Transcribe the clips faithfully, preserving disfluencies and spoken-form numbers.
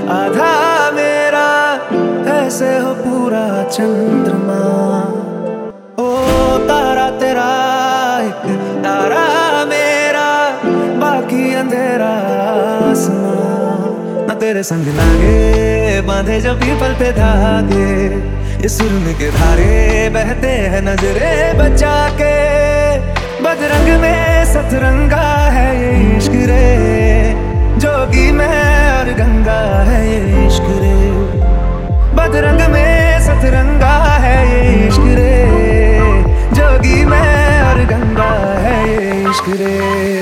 आधा मेरा, ऐसे हो पूरा चंद्रमा। ओ तारा तेरा एक तारा मेरा, बाकी अंधेरा आसमां। न तेरे संग लागे बांधे जो पीपल पे धागे, ये सुरन के धारे बहते हैं नजरे बचा के। बजरंग में सतरंगा है ये इश्क रे, जोगी में और गंगा है ये इश्क रे। बजरंग में सतरंगा है ये इश्क रे, जोगी में और गंगा है ये इश्क रे।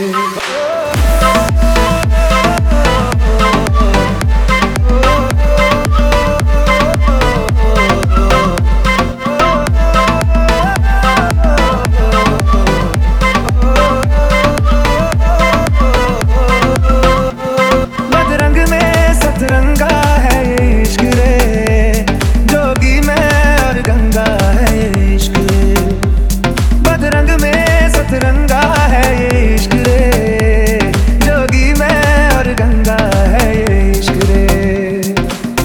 रंगा है ये इश्क रे, जोगी में और गंगा है ये इश्क रे।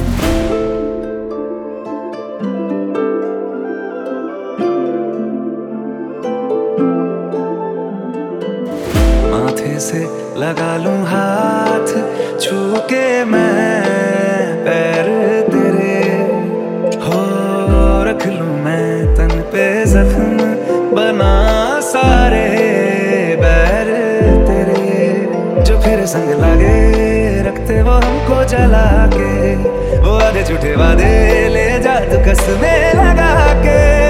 माथे से लगा लूं हाथ, छू के मैं पैर तेरे, हो रख लूं मैं तन पे जख्म बना सारे बैर तेरे। जो फिर संग लागे रखते वो हमको जला के, वो आधे झूठे वादे ले जा तू कसमें लगा के।